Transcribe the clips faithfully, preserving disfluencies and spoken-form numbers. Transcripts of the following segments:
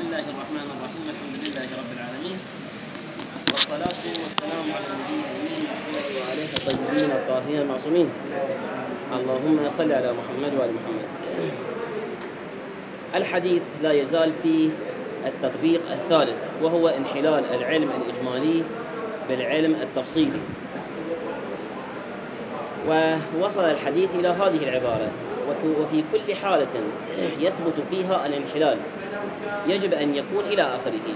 الله الرحمن الرحيم. الحمد لله رب العالمين، والصلاة والسلام على النبي الأمين محمد وآله الطيبين الطاهرين المعصومين. اللهم صل على محمد وآل محمد. الحديث لا يزال في التطبيق الثالث، وهو انحلال العلم الإجمالي بالعلم التفصيلي. ووصل الحديث إلى هذه العبارة: وفي كل حالة يثبت فيها الانحلال يجب أن يكون إلى آخره.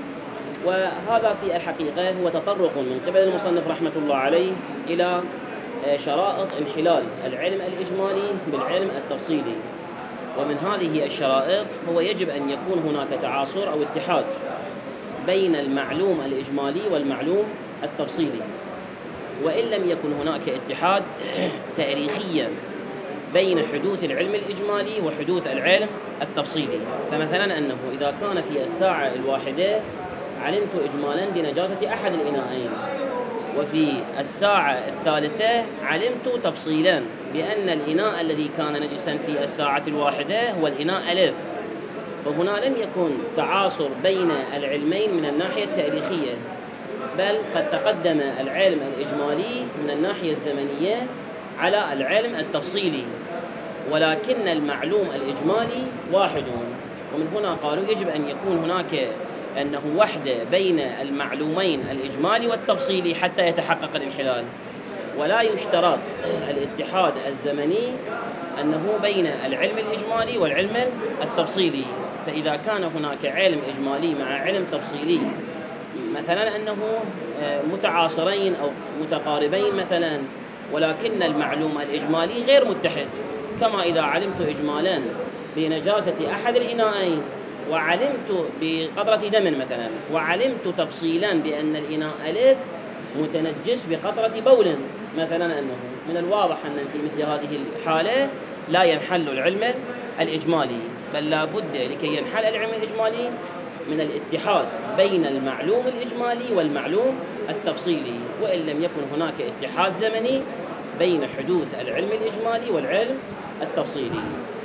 وهذا في الحقيقة هو تطرق من قبل المصنف رحمة الله عليه إلى شرائط انحلال العلم الإجمالي بالعلم التفصيلي. ومن هذه الشرائط هو يجب أن يكون هناك تعاصر أو اتحاد بين المعلوم الإجمالي والمعلوم التفصيلي. وإن لم يكن هناك اتحاد تاريخيا بين حدوث العلم الإجمالي وحدوث العلم التفصيلي، فمثلا أنه إذا كان في الساعة الواحدة علمت إجمالا بنجاسة أحد الإناءين، وفي الساعة الثالثة علمت تفصيلا بأن الإناء الذي كان نجسا في الساعة الواحدة هو الإناء ألف، فهنا لم يكن تعاصر بين العلمين من الناحية التاريخية، بل قد تقدم العلم الإجمالي من الناحية الزمنية على العلم التفصيلي، ولكن المعلوم الإجمالي واحد. ومن هنا قالوا يجب أن يكون هناك أنه وحدة بين المعلومين الإجمالي والتفصيلي حتى يتحقق الانحلال، ولا يشترط الاتحاد الزمني أنه بين العلم الإجمالي والعلم التفصيلي. فإذا كان هناك علم إجمالي مع علم تفصيلي، مثلا أنه متعاصرين أو متقاربين مثلا، ولكن المعلوم الإجمالي غير متحد، كما إذا علمت إجمالا بنجاسة أحد الإناءين وعلمت بقطرة دم مثلا، وعلمت تفصيلا بأن الإناء ألف متنجس بقطرة بول مثلا، أنه من الواضح أن في مثل هذه الحالة لا ينحل العلم الإجمالي، بل لا بد لكي ينحل العلم الإجمالي من الاتحاد بين المعلوم الإجمالي والمعلوم التفصيلي. وإن لم يكن هناك اتحاد زمني بين حدوث العلم الإجمالي والعلم التفصيلي.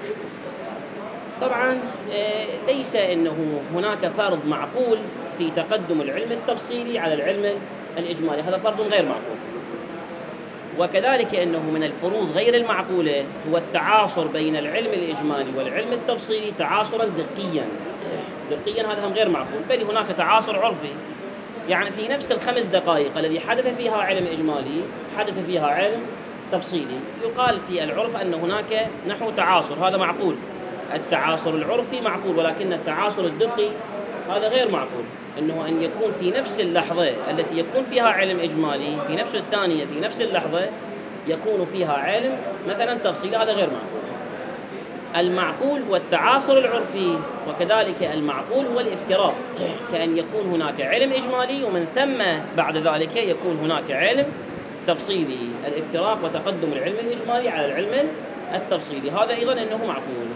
طبعا ليس أنه هناك فرض معقول في تقدم العلم التفصيلي على العلم الإجمالي، هذا فرض غير معقول. وكذلك أنه من الفروض غير المعقولة هو التعاصر بين العلم الإجمالي والعلم التفصيلي تعاصرا دقيا. دقيا هذا هم غير معقول، بل هناك تعاصر عرفي، يعني في نفس الخمس دقائق الذي حدث فيها علم إجمالي حدث فيها علم تفصيلي. يقال في العرف أن هناك نحو تعاصر، هذا معقول، التعاصر العرفي معقول، ولكن التعاصر الدقي هذا غير معقول، أنه أن يكون في نفس اللحظة التي يكون فيها علم إجمالي في نفس الثانية في نفس اللحظة يكون فيها علم مثلا تفصيلي، هذا غير معقول. المعقول هو التعاصر العرفي، وكذلك المعقول هو الافتراق، كأن يكون هناك علم إجمالي ومن ثم بعد ذلك يكون هناك علم تفصيلي، الافتراق وتقدم العلم الإجمالي على العلم التفصيلي، هذا أيضا أنه معقول.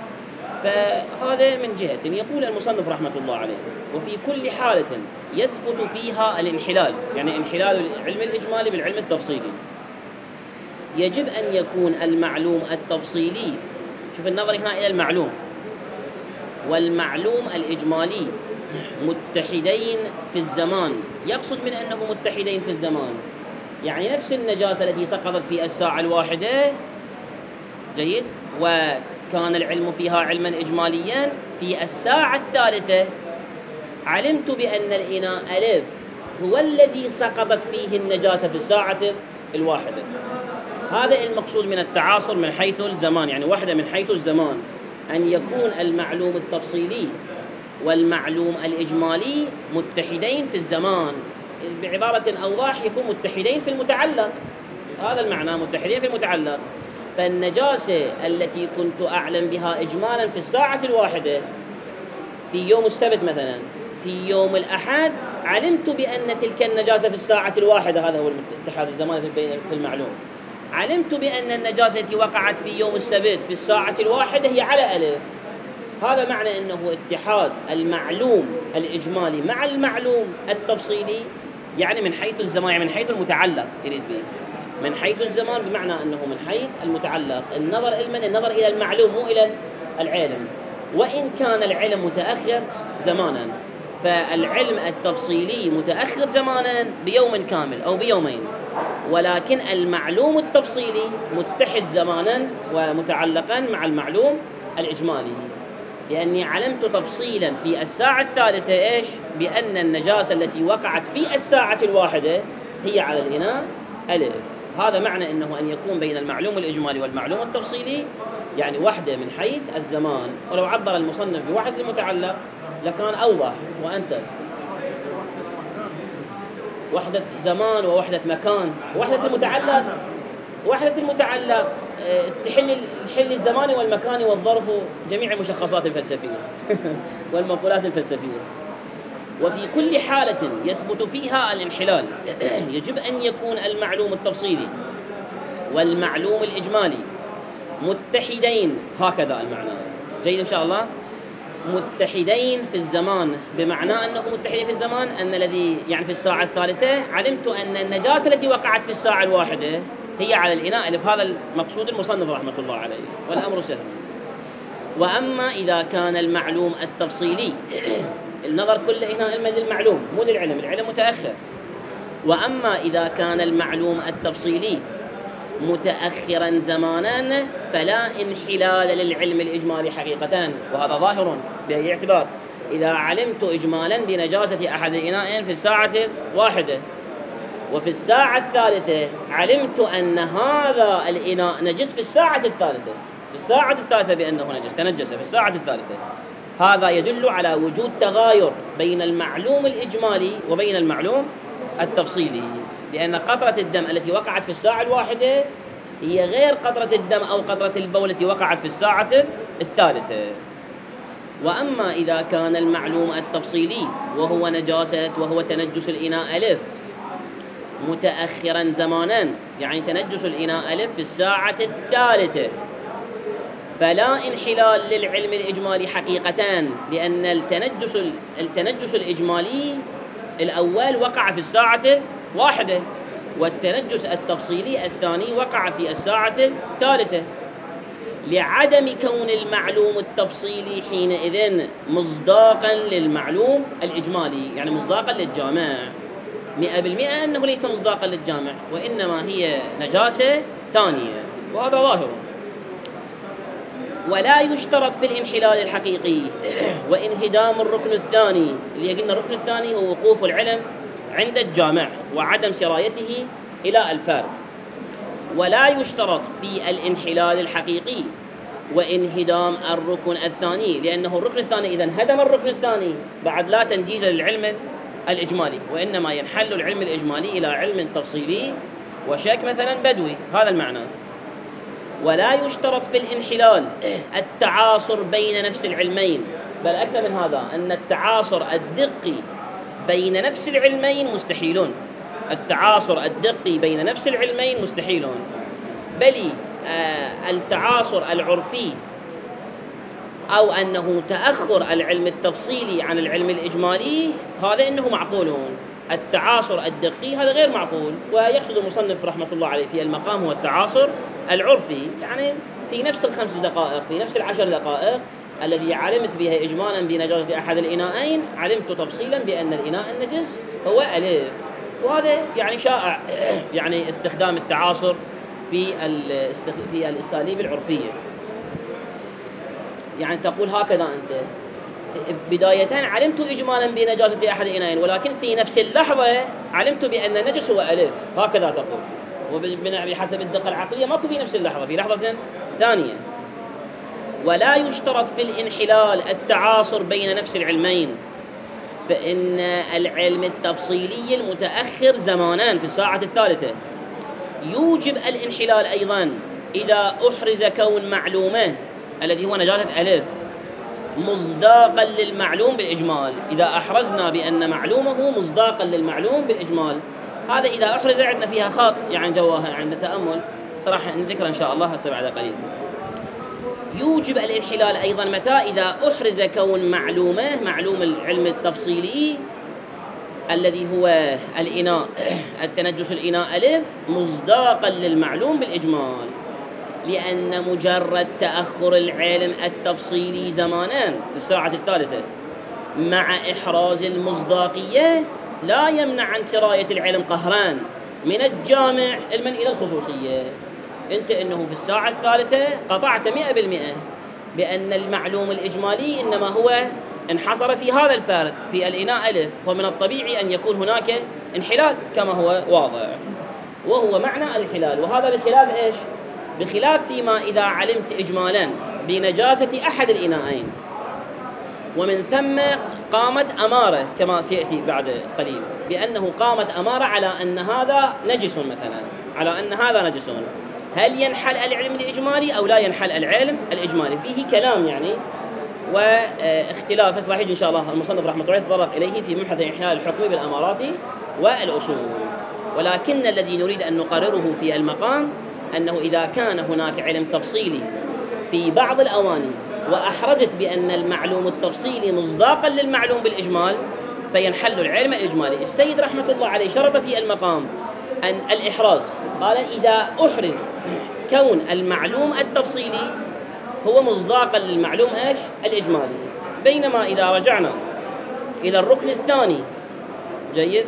فهذا من جهة. يقول المصنف رحمة الله عليه: وفي كل حالة يثبت فيها الانحلال، يعني انحلال العلم الإجمالي بالعلم التفصيلي، يجب أن يكون المعلوم التفصيلي، شوف النظر هنا إلى المعلوم والمعلوم الإجمالي متحدين في الزمان. يقصد من أنه متحدين في الزمان يعني نفس النجاسة التي سقطت في الساعة الواحدة، جيد، وكان العلم فيها علما إجماليا، في الساعة الثالثة علمت بأن الإناء ألف هو الذي سقطت فيه النجاسة في الساعة الواحدة. هذا المقصود من التعاصر من حيث الزمان، يعني واحدة من حيث الزمان، أن يكون المعلوم التفصيلي والمعلوم الإجمالي متحدين في الزمان. بعبارة أوضح يكون متحدين في المتعلق، هذا المعنى، متحدين في المتعلق. فالنجاسة التي كنت أعلم بها إجمالا في الساعة الواحدة في يوم السبت مثلا، في يوم الأحد علمت بأن تلك النجاسة في الساعة الواحدة، هذا هو الاتحاد الزمان في المعلوم. علمت بأن النجاسة التي وقعت في يوم السبت في الساعة الواحدة هي على ألف. هذا معنى أنه اتحاد المعلوم الإجمالي مع المعلوم التفصيلي، يعني من حيث الزمان، يعني من حيث المتعلق يريد به، من حيث الزمان بمعنى أنه من حيث المتعلق، النظر إلى النظر إلى المعلوم مو إلى العلم. وإن كان العلم متأخر زمانا، فالعلم التفصيلي متأخر زمانا بيوم كامل أو بيومين، ولكن المعلوم التفصيلي متحد زمانا ومتعلقا مع المعلوم الإجمالي، لأني علمت تفصيلا في الساعة الثالثة إيش؟ بأن النجاسة التي وقعت في الساعة الواحدة هي على الإناء ألف. هذا معنى أنه أن يكون بين المعلوم الإجمالي والمعلوم التفصيلي يعني وحدة من حيث الزمان، ولو عبر المصنف بوحدة المتعلق لكان أوضح وأنسب. وحدة زمان ووحدة مكان. وحدة المتعلق وحدة المتعلق تحل الحل الزماني والمكاني والظرف جميع المشخصات الفلسفية والمقولات الفلسفية. وفي كل حالة يثبت فيها الانحلال يجب أن يكون المعلوم التفصيلي والمعلوم الإجمالي متحدين، هكذا المعنى جيد إن شاء الله، متحدين في الزمان، بمعنى أنه متحدين في الزمان أن الذي يعني في الساعة الثالثة علمت أن النجاسة التي وقعت في الساعة الواحدة هي على الإناء ألف. هذا المقصود المصنف رحمة الله عليه، والأمر سهل. وأما إذا كان المعلوم التفصيلي النظر كل هنا علما للمعلوم مو للعلم، العلم متأخر. وأما إذا كان المعلوم التفصيلي متأخرا زمانا فلا انحلال للعلم الإجمالي حقيقة، وهذا ظاهر بأي اعتبار. إذا علمت إجمالا بنجاسة أحد الإناءين في الساعة الواحدة، وفي الساعة الثالثة علمت أن هذا الإناء نجس في الساعة الثالثة في الساعة الثالثة بأنه نجس تنجس في الساعة الثالثة، هذا يدل على وجود تغاير بين المعلوم الإجمالي وبين المعلوم التفصيلي، لأن قطرة الدم التي وقعت في الساعة الواحدة هي غير قطرة الدم أو قطرة البول التي وقعت في الساعة الثالثة. وأما إذا كان المعلوم التفصيلي وهو نجاسة وهو تنجس الإناء ألف متأخرا زمانا، يعني تنجس الإناء ألف في الساعة الثالثة، فلا انحلال للعلم الإجمالي حقيقتان، لأن التنجس التنجس الإجمالي الأول وقع في الساعة واحدة، والتنجس التفصيلي الثاني وقع في الساعة الثالثة، لعدم كون المعلوم التفصيلي حينئذ مصداقا للمعلوم الإجمالي، يعني مصداقا للجامع. مئة بالمئة أنه ليس مصداقا للجامع، وإنما هي نجاسة ثانية، وهذا ظاهر. ولا يشترط في الانحلال الحقيقي وانهدام الركن الثاني، اللي قلنا الركن الثاني هو وقوف العلم عند الجامع وعدم سرايته إلى الفرد. ولا يشترط في الانحلال الحقيقي وانهدام الركن الثاني، لأنه الركن الثاني إذا انهدم الركن الثاني بعد لا تنجيز للعلم الإجمالي، وإنما ينحل العلم الإجمالي إلى علم تفصيلي وشك مثلا بدوي، هذا المعنى. ولا يشترط في الانحلال التعاصر بين نفس العلمين، بل أكثر من هذا أن التعاصر الدقي بين نفس العلمين مستحيلون. التعاصر الدقي بين نفس العلمين مستحيلون، بل آه التعاصر العرفي أو أنه تأخر العلم التفصيلي عن العلم الإجمالي هذا إنه معقولون. التعاصر الدقي هذا غير معقول، ويقصد المصنف رحمة الله عليه في المقام هو التعاصر العرفي، يعني في نفس الخمس دقائق في نفس العشر دقائق الذي علمت بها إجمالا بنجاسة أحد الإناءين علمت تفصيلا بأن الإناء النجس هو ألف. وهذا يعني شائع يعني استخدام التعاصر في في الأساليب العرفية، يعني تقول هكذا أنت بداية علمت إجمالا بنجاسة أحد الإناءين، ولكن في نفس اللحظة علمت بأن النجس هو ألف، هكذا تقول. وبحسب الدقة العقلية ماكو في نفس اللحظة، في لحظة ثانية. ولا يشترط في الانحلال التعاصر بين نفس العلمين، فإن العلم التفصيلي المتأخر زمانان في الساعة الثالثة يوجب الانحلال أيضا إذا أحرز كون معلومه الذي هو نجاسة ألف مصداقا للمعلوم بالإجمال. إذا أحرزنا بأن معلومه مصداقا للمعلوم بالإجمال، هذا إذا أحرز عندنا فيها خاط يعني جواها عند تأمل صراحة نذكر إن شاء الله هسه بعد قليل. يوجب الانحلال أيضا متى؟ إذا أحرز كون معلومه معلوم العلم التفصيلي الذي هو الإناء التنجس الإناء ألف مصداقا للمعلوم بالإجمال، لأن مجرد تأخر العلم التفصيلي زمانان في الساعة الثالثة مع إحراز المصداقية لا يمنع عن سراية العلم قهران من الجامع علما إلى الخصوصية. أنت إنه في الساعة الثالثة قطعت مئة بالمئة بأن المعلوم الإجمالي إنما هو انحصر في هذا الفارق في الإناء ألف، ومن الطبيعي أن يكون هناك انحلال كما هو واضح، وهو معنى الانحلال. وهذا بخلاف إيش؟ بخلاف فيما إذا علمت إجمالا بنجاسة أحد الإناءين ومن ثم قامت أمارة كما سيأتي بعد قليل بأنه قامت أمارة على أن هذا نجس مثلا، على أن هذا نجس، هل ينحل العلم الإجمالي أو لا ينحل العلم الإجمالي؟ فيه كلام يعني واختلاف راح يجي إن شاء الله المصنف رحمه الله يتطرق إليه في مبحث الانحلال الحكمي بالأمارات والأصول. ولكن الذي نريد أن نقرره في المقام أنه إذا كان هناك علم تفصيلي في بعض الأواني وأحرزت بأن المعلوم التفصيلي مصداقا للمعلوم بالإجمال فينحل العلم الإجمالي. السيد رحمة الله عليه شرط في المقام أن الإحراز، قال إذا أحرز كون المعلوم التفصيلي هو مصداقا للمعلوم إيش؟ الإجمالي. بينما إذا رجعنا إلى الركن الثاني، جيد،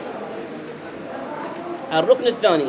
الركن الثاني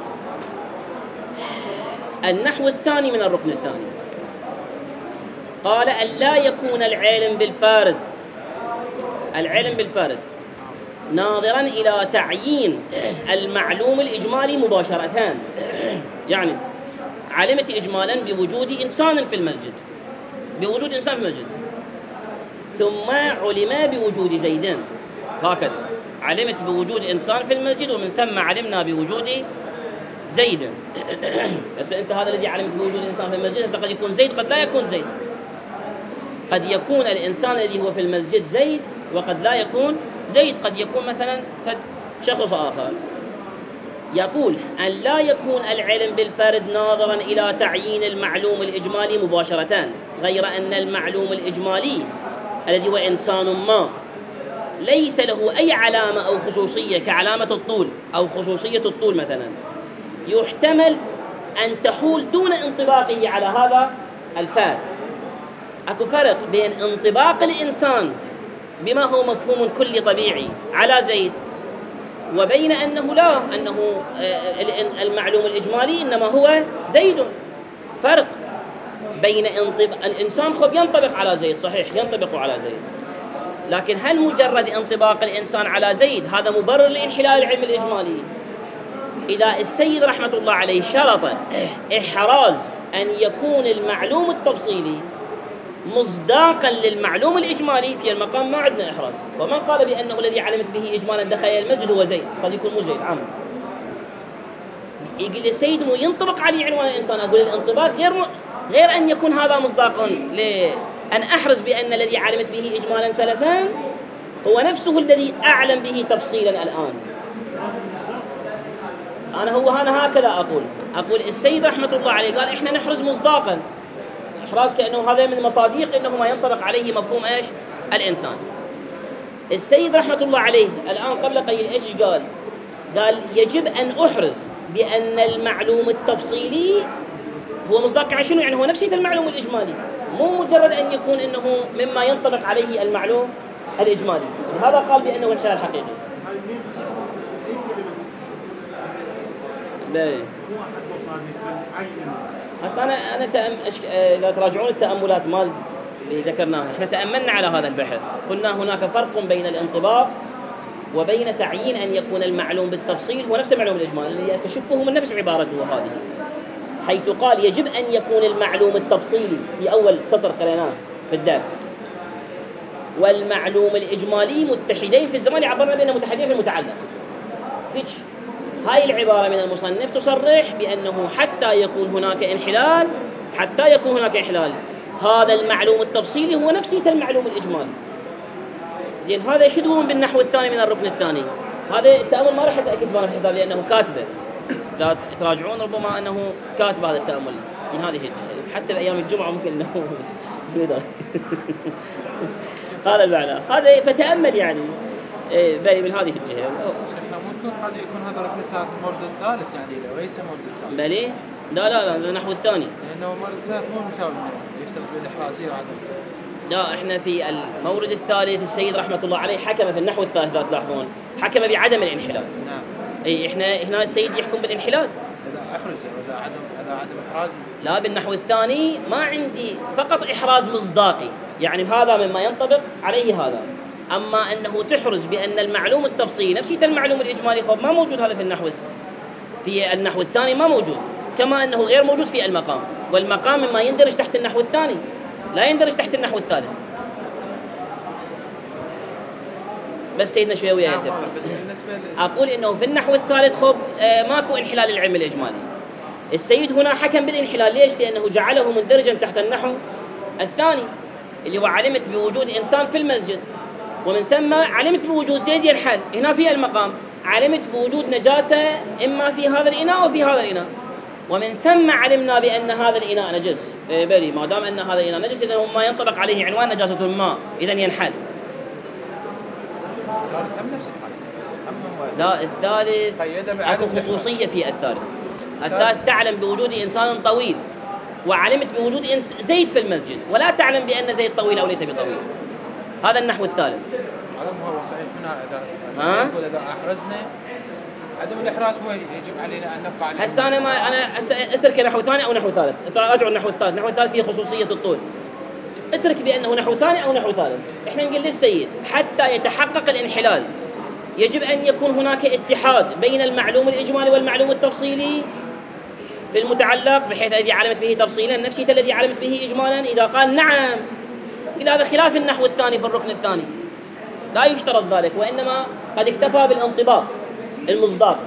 النحو الثاني من الركن الثاني قال أن لا يكون العلم بالفارد العلم بالفارد ناظرا إلى تعيين المعلوم الإجمالي مباشرة. يعني علمت إجمالا بوجود إنسان في المسجد، بوجود إنسان في المسجد، ثم علم بوجود زيد، هكذا علمت بوجود إنسان في المسجد ومن ثم علمنا بوجود زيد. بس أنت هذا الذي علمت بوجود إنسان في المسجد قد يكون زيد قد لا يكون زيد، قد يكون الإنسان الذي هو في المسجد زيد وقد لا يكون زيد، قد يكون مثلا شخص آخر. يقول أن لا يكون العلم بالفرد ناظرا إلى تعيين المعلوم الإجمالي مباشرة، غير أن المعلوم الإجمالي الذي هو إنسان ما ليس له أي علامة أو خصوصية كعلامة الطول أو خصوصية الطول مثلا، يحتمل أن تحول دون انطباقه على هذا الفرد. أكو فرق بين انطباق الإنسان بما هو مفهوم كلي طبيعي على زيد، وبين أنه لا، أنه المعلوم الإجمالي إنما هو زيد. فرق بين انطباق الإنسان خب ينطبق على زيد، صحيح ينطبق على زيد، لكن هل مجرد انطباق الإنسان على زيد هذا مبرر لإنحلال العلم الإجمالي؟ إذا السيد رحمة الله عليه شرط إحراز أن يكون المعلوم التفصيلي مصداقا للمعلوم الإجمالي في المقام ما عندنا إحراز. ومن قال بأنه الذي علمت به إجمالا دخل المسجد هو زيد، قد يكون مو زيد عام. يقول السيد مو ينطبق عليه عنوان الإنسان، أقول الانطباق غير م... غير أن يكون هذا مصداقا لأن أحرز بأن الذي علمت به إجمالا سلفا هو نفسه الذي أعلم به تفصيلا الآن. أنا هو أنا هكذا أقول أقول السيد رحمة الله عليه قال إحنا نحرز مصداقا، إحراز كأنه هذا من مصاديق إنه ما ينطبق عليه مفهوم إيش؟ الإنسان. السيد رحمة الله عليه الآن قبل قليل إيش قال؟ قال يجب أن أحرز بأن المعلوم التفصيلي هو مصداق على شنو؟ يعني هو نفسه المعلوم الإجمالي، مو مجرد أن يكون إنه مما ينطبق عليه المعلوم الإجمالي. هذا قال بأنه انحلال حقيقي. لا أصلا أنا أنا تأم... أش... لا تراجعون التأملات مال اللي ذكرناها، إحنا تأملنا على هذا البحث، قلنا هناك فرق بين الانطباق وبين تعيين أن يكون المعلوم بالتفصيل هو نفس المعلوم الإجمالي الذي تشبه من نفس عبارته هذه، حيث قال يجب أن يكون المعلوم التفصيلي في أول سطر قريناه في الدرس والمعلوم الإجمالي متحدين في الزمان، عبرنا بأنهم متحدين في المتعلق. هيك هاي العبارة من المصنف تصرح بأنه حتى يكون هناك انحلال حتى يكون هناك انحلال هذا المعلوم التفصيلي هو نفسه المعلوم الإجمالي. زين هذا يشدون بالنحو الثاني من الركن الثاني. هذا التأمل ما راح أتأكد بأنا في حساب لأنه كاتبه، لا تراجعون ربما أنه كاتب هذا التأمل من هذه الجهة، حتى بأيام الجمعة ممكن أنه هذا المعنى هذا، فتأمل يعني بني من هذه الجهة. ممكن قد يكون هذا الركن الثالث المورد الثالث يعني وليس المورد الثالث. بلي لا لا لا النحو الثاني لأنه المورد الثالث مو مشابه يشتغل بالإحرازية وعدم لا، احنا في المورد الثالث السيد رحمة الله عليه حكم في النحو الثالث، لا تلاحظون حكم بعدم الانحلال. نعم. اي احنا هنا السيد يحكم بالانحلال. إذا أحرز ولا عدم إذا عدم إحرازي. لا، بالنحو الثاني ما عندي فقط إحراز مصداقي، يعني هذا مما ينطبق عليه هذا. أما أنه تحرز بأن المعلوم التفصيلي نفسية المعلوم الإجمالي خب ما موجود هذا في النحو في النحو الثاني ما موجود، كما أنه غير موجود في المقام، والمقام مما يندرج تحت النحو الثاني لا يندرج تحت النحو الثالث. بس سيدنا شوية وياه نعم. بس بالنسبة ل... أقول إنه في النحو الثالث خب آه ماكو انحلال العلم الإجمالي. السيد هنا حكم بالانحلال، ليش؟ لأنه جعله مندرجا تحت النحو الثاني اللي هو علمت بوجود إنسان في المسجد، ومن ثم علمت بوجود زيد ينحل. هنا في المقام علمت بوجود نجاسة إما في هذا الإناء أو في هذا الإناء، ومن ثم علمنا بأن هذا الإناء نجس. إيه بلي، ما دام أن هذا الإناء نجس إذن ما ينطبق عليه عنوان نجاسة الماء، إذن ينحل. الثالث هم نفس الحال. لا، الثالث أكو خصوصية في الثالث. الثالث تعلم بوجود إنسان طويل، وعلمت بوجود زيد في المسجد، ولا تعلم بأن زيد طويل أو ليس بطويل. هذا النحو الثالث. هذا هو صحيح. هنا إذا ها؟ يقول إذا أحرزنا عدم الإحراز هو يجب علينا أن نبقى عليه. هسه أنا ما أنا أترك نحو ثاني أو نحو ثالث، أراجع النحو الثالث. النحو الثالث فيه خصوصية الطول، اترك بأنه نحو ثاني أو نحو ثالث. إحنا نقول للسيد حتى يتحقق الانحلال يجب أن يكون هناك اتحاد بين المعلوم الإجمالي والمعلوم التفصيلي في المتعلق، بحيث الذي علمت به تفصيلا نفسية الذي علمت به إجمالا. إذا قال نعم إلى هذا خلاف النحو الثاني في الركن الثاني، لا يشترط ذلك، وإنما قد اكتفى بالانطباق المصداق.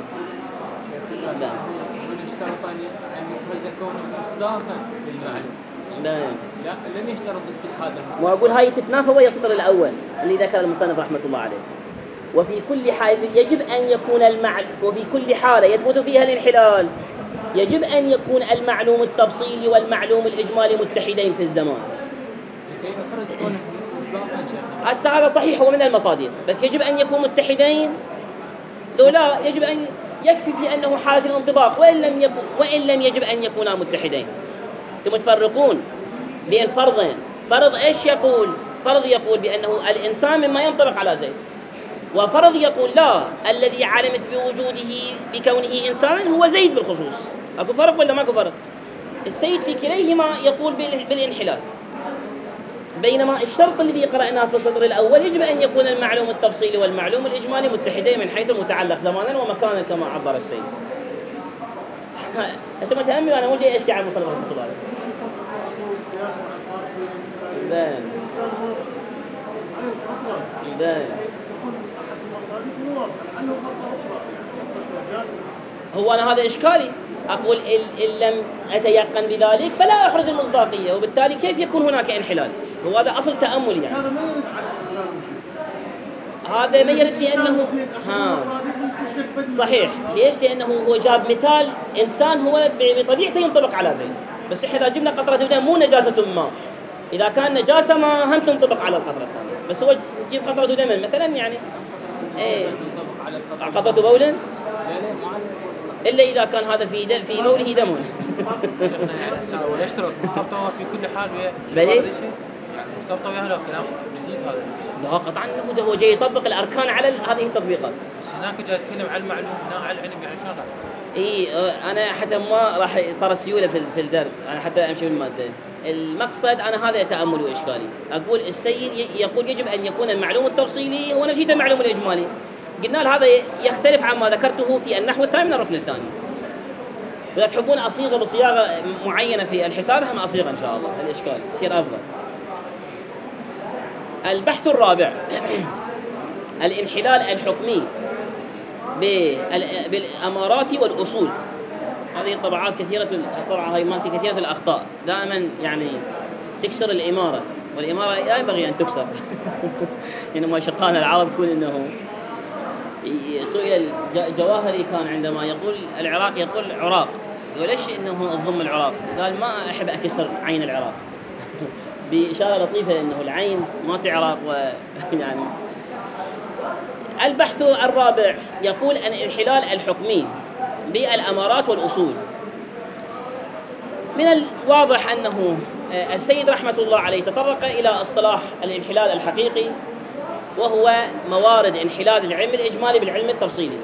لا يشترط أن يحرز كون مصداقا للمعلوم. لا لا لم يشترط اتحادا. وأقول هاي تتنافى ويا السطر الأول اللي ذكر المصنف رحمة الله عليه. وفي كل حال يجب أن يكون المعلوم، وفي كل حالة يثبت فيها الانحلال يجب أن يكون المعلوم التفصيلي والمعلوم الإجمالي متحدين في الزمان. لكي يحرز كونه مصداقا شيخ. هسه هذا صحيح، هو من المصادر، بس يجب أن يكون متحدين. لو لا يجب أن يكفي في أنه حالة الانطباق، وإن لم يكن وإن لم يجب أن يكونا متحدين. ثم تفرقون بين فرضين. فرض إيش يقول؟ فرض يقول بأنه الإنسان مما ينطبق على زيد، وفرض يقول لا، الذي علمت بوجوده بكونه إنسان هو زيد بالخصوص. أكو فرق ولا ماكو فرق؟ السيد في كليهما يقول بالانحلال، بينما الشرط الذي قرأناه في السطر الأول يجب أن يكون المعلوم التفصيلي والمعلوم الإجمالي متحدين من حيث المتعلق زمانا ومكانا كما عبر السيد. هسه متأمل أنا مو جاي أشكي عن مصنف رحمة الله عليه. بان بان هو أنا هذا إشكالي. أقول إن لم أتيقن بذلك فلا أحرز المصداقية، وبالتالي كيف يكون هناك انحلال؟ هو هذا أصل تأمل يعني. هذا ما يرد على الإنسان وشيء. هذا ما يرد لأنه ها صحيح. ليش؟ لأنه هو جاب مثال إنسان هو بطبيعته ينطبق على زيد، بس إحنا إذا جبنا قطرة دم مو نجاسة ما، إذا كان نجاسة ما هم تنطبق على القطرة الثانية، بس هو يجيب قطرة دم مثلا يعني إيه قطرة بول لا إلا إذا كان هذا في دم في بوله دم. شيخنا يعني ولا اشترط مرتبطة في كل حال ويا بلي يعني مرتبطة ويا هذا كلام جديد هذا. لا قطعا إنه هو جاي يطبق الأركان على هذه التطبيقات. بس هناك جاي يتكلم عن المعلوم هنا على العلم يعني شلون؟ إيه أنا حتى ما راح صار سيولة في في الدرس، أنا حتى أمشي بالمادة. المقصد أنا هذا تأمل وإشكالي. أقول السيد يقول يجب أن يكون المعلوم التفصيلي هو نفسه المعلوم الإجمالي. قلنا له هذا يختلف عما ذكرته في النحو الثاني من الركن الثاني. إذا تحبون أصيغة بصياغة معينة في الحساب هم أصيغة إن شاء الله الإشكال يصير أفضل. البحث الرابع الانحلال الحكمي بالأمارات والأصول. هذه الطبعات كثيرة، الطبعة هاي مالتي كثيرة الأخطاء، دائما يعني تكسر الإمارة، والإمارة لا ينبغي أن تكسر. يعني ما شقانا العرب كل إنه سئل الجواهري كان عندما يقول العراق يقول عراق، يقول ليش إنه الضم العراق؟ قال ما أحب أكسر عين العراق. بإشارة لطيفة إنه العين ما تعرق. ويعني البحث الرابع يقول أن الانحلال الحكمي بالأمارات والأصول. من الواضح أنه السيد رحمة الله عليه تطرق إلى اصطلاح الانحلال الحقيقي، وهو موارد انحلال العلم الإجمالي بالعلم التفصيلي،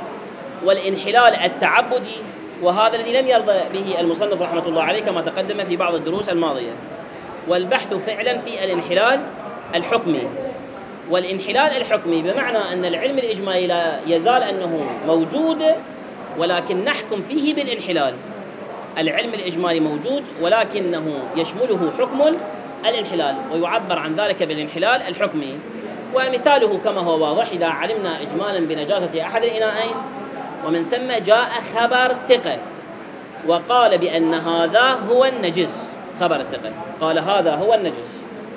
والانحلال التعبدي، وهذا الذي لم يرضى به المصنف رحمة الله عليه كما تقدم في بعض الدروس الماضية. والبحث فعلا في الانحلال الحكمي. والانحلال الحكمي بمعنى أن العلم الإجمالي لا يزال أنه موجود، ولكن نحكم فيه بالانحلال. العلم الإجمالي موجود ولكنه يشمله حكم الانحلال، ويعبر عن ذلك بالانحلال الحكمي. ومثاله كما هو واضح: إذا علمنا إجمالا بنجاسة أحد الإناءين ومن ثم جاء خبر ثقة وقال بأن هذا هو النجس، خبر الثقة قال هذا هو النجس،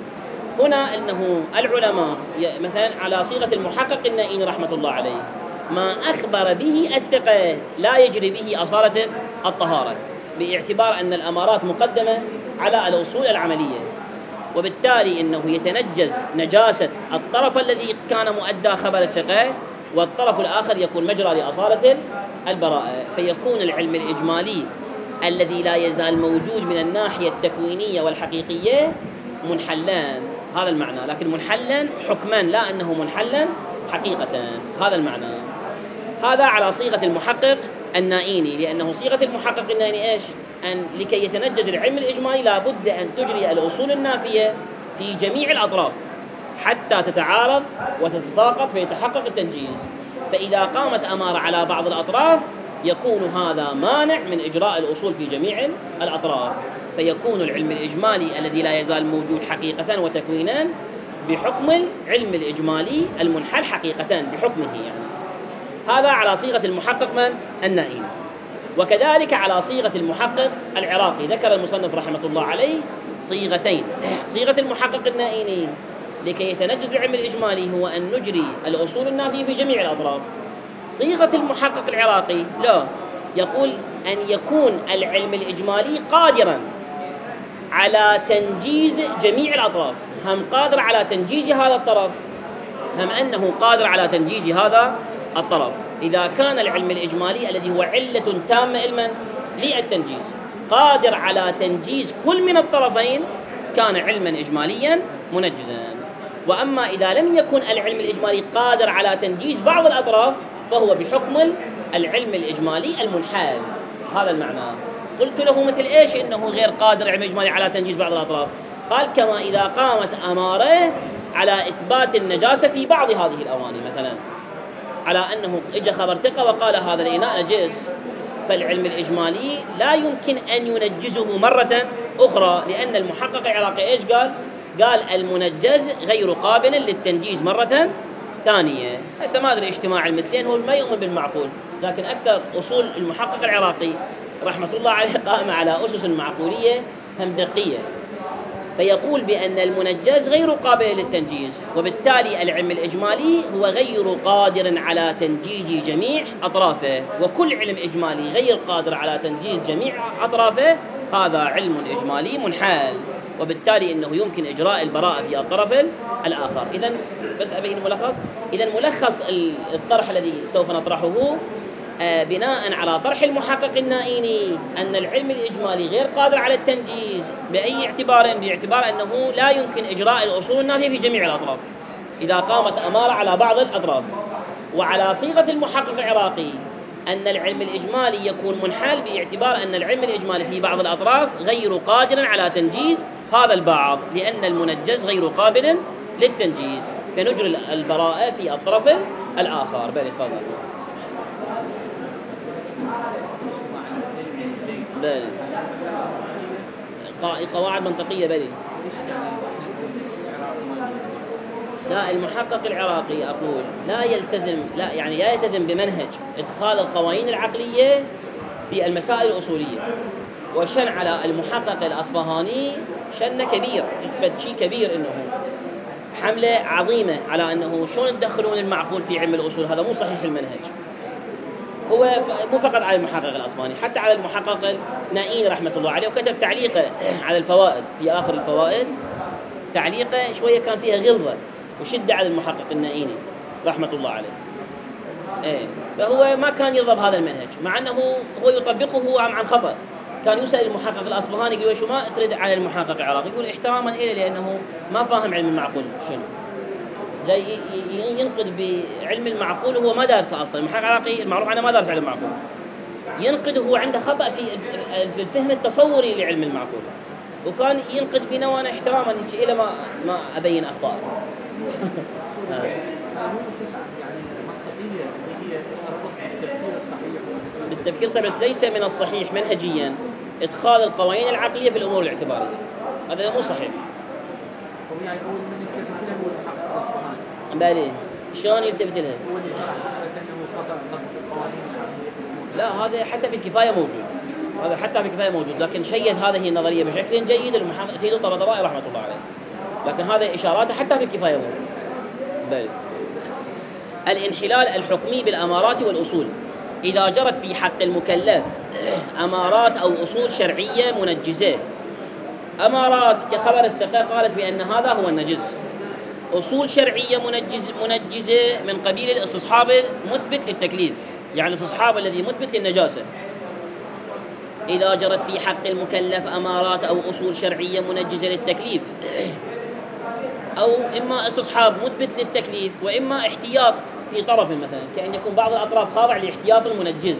هنا أنه العلماء مثلا على صيغة المحقق النائين رحمة الله عليه، ما أخبر به الثقة لا يجري به أصالة الطهارة، باعتبار أن الأمارات مقدمة على الأصول العملية، وبالتالي أنه يتنجز نجاسة الطرف الذي كان مؤدى خبر الثقة، والطرف الآخر يكون مجرى لأصالة البراءة، فيكون العلم الإجمالي الذي لا يزال موجود من الناحية التكوينية والحقيقية منحلا، هذا المعنى، لكن منحلا حكما لا أنه منحلا حقيقة، هذا المعنى. هذا على صيغة المحقق النائيني، لأنه صيغة المحقق النائيني إيش؟ أن لكي يتنجز العلم الإجمالي لابد أن تجري الأصول النافية في جميع الأطراف حتى تتعارض وتتساقط فيتحقق التنجيز. فإذا قامت أمارة على بعض الأطراف يكون هذا مانع من إجراء الأصول في جميع الأطراف، فيكون العلم الإجمالي الذي لا يزال موجود حقيقة وتكوينا بحكم العلم الإجمالي المنحل حقيقة بحكمه يعني. هذا على صيغة المحقق من النائين. وكذلك على صيغة المحقق العراقي ذكر المصنف رحمة الله عليه صيغتين: صيغة المحقق النائيني لكي يتنجز العلم الإجمالي هو أن نجري الأصول النافية في جميع الأطراف. صيغة المحقق العراقي لا، يقول أن يكون العلم الإجمالي قادرا على تنجيز جميع الأطراف، هم قادر على تنجيز هذا الطرف، هم أنه قادر على تنجيز هذا الطرف. إذا كان العلم الإجمالي الذي هو علة تامة علما للتنجيز قادر على تنجيز كل من الطرفين كان علما إجماليا منجزا. وأما إذا لم يكن العلم الإجمالي قادر على تنجيز بعض الأطراف فهو بحكم العلم الإجمالي المنحل، هذا المعنى. قلت له مثل إيش إنه غير قادر العلم الإجمالي على تنجيز بعض الأطراف؟ قال كما إذا قامت أمارة على إثبات النجاسة في بعض هذه الأواني، مثلا على أنه إجا خبر ثقة وقال هذا الإناء نجس، فالعلم الإجمالي لا يمكن أن ينجزه مرة أخرى، لأن المحقق العراقي إيش قال؟ قال المنجز غير قابل للتنجيز مرة ثانية. هسه ما أدري اجتماع المثلين هو ما يؤمن بالمعقول، لكن أكثر أصول المحقق العراقي رحمة الله عليه قائمة على أسس معقولية همدقية، فيقول بأن المنجز غير قابل للتنجيز، وبالتالي العلم الإجمالي هو غير قادر على تنجيز جميع أطرافه، وكل علم إجمالي غير قادر على تنجيز جميع أطرافه هذا علم إجمالي منحل، وبالتالي إنه يمكن إجراء البراءة في الطرف الآخر. إذن بس أبين ملخص. إذن ملخص الطرح الذي سوف نطرحه آه بناء على طرح المحقق النائيني أن العلم الإجمالي غير قادر على التنجيز بأي اعتبار؟ باعتبار أنه لا يمكن إجراء الأصول النافية في جميع الأطراف إذا قامت أمارة على بعض الأطراف. وعلى صيغة المحقق العراقي أن العلم الإجمالي يكون منحل باعتبار أن العلم الإجمالي في بعض الأطراف غير قادر على تنجيز هذا البعض، لأن المنجز غير قابل للتنجيز، فنجري البراءة في الطرف الآخر. بل تفضل. بل قواعد منطقية. بل لا، المحقق العراقي أقول لا يلتزم لا يعني لا يلتزم بمنهج إدخال القوانين العقلية في المسائل الأصولية، وشن على المحقق الأصفهاني شن كبير، شيء كبير، إنه حملة عظيمة على أنه شلون تدخلون المعقول في علم الأصول، هذا مو صحيح المنهج. هو مو فقط على المحقق الأصفهاني، حتى على المحقق النائين رحمة الله عليه، وكتب تعليقه على الفوائد في آخر الفوائد، تعليقه شوية كان فيها غلظة وشدة على المحقق النائيني رحمة الله عليه. إيه، فهو ما كان يرضى بهذا المنهج، مع أنه هو يطبقه عن خطأ، كان يسأل المحقق الأصبهاني يقول شو ما ترد على المحقق العراقي، يقول احتراما إليه لأنه ما فاهم علم المعقول شنو، جاي ينقد بعلم المعقول وهو ما دارسه أصلا. المحقق العراقي المعروف عنه ما دارس علم المعقول، ينقد وهو عنده خطأ في الفهم التصوري لعلم المعقول، وكان ينقد بنا وانا احتراما الى ما ما ابين اخطاء. نصوص يعني منطقيه اللي هي تربط بالتفكير الصحيح بالتفكير الصحيح، بس ليس من الصحيح منهجيا ادخال القوانين العقليه في الامور الاعتباريه، هذا مو صحيح. هو يعني اول من يلتفت له هو المحقق الاصفهاني. بالي شلون يلتفت لها؟ هو اللي فكره انه خطا ضبط القوانين العقليه في الامور. لا هذا حتى في الكفايه موجود، هذا حتى في الكفايه موجود، لكن شيد هذه النظريه بشكل جيد المحقق سيد الطباطبائي رحمه الله عليه، لكن هذه اشاراته حتى في الكفايه موجود. بل الانحلال الحكمي بالامارات والاصول اذا جرت في حق المكلف امارات او اصول شرعيه منجزه. امارات كخبر الثقه قالت بان هذا هو النجس، اصول شرعيه منجز منجزه من قبيل الاستصحاب المثبت للتكليف، يعني الاستصحاب الذي مثبت للنجاسه. إذا جرت في حق المكلف أمارات أو أصول شرعية منجزة للتكليف، أو إما استصحاب مثبت للتكليف وإما احتياط في طرف، مثلا كأن يكون بعض الأطراف خاضع لاحتياط منجز.